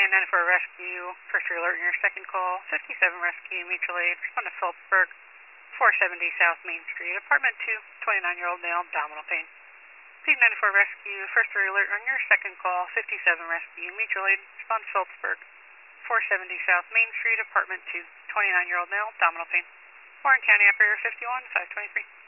P994 Rescue, first alert on your second call, 57 Rescue, mutual aid, respond to Phillipsburg, 470 South Main Street, apartment 2, 29-year-old male, abdominal pain. P994 Rescue, first alert on your second call, 57 Rescue, mutual aid, respond to Phillipsburg, 470 South Main Street, apartment 2, 29-year-old male, abdominal pain. Warren County Operator 51, 523.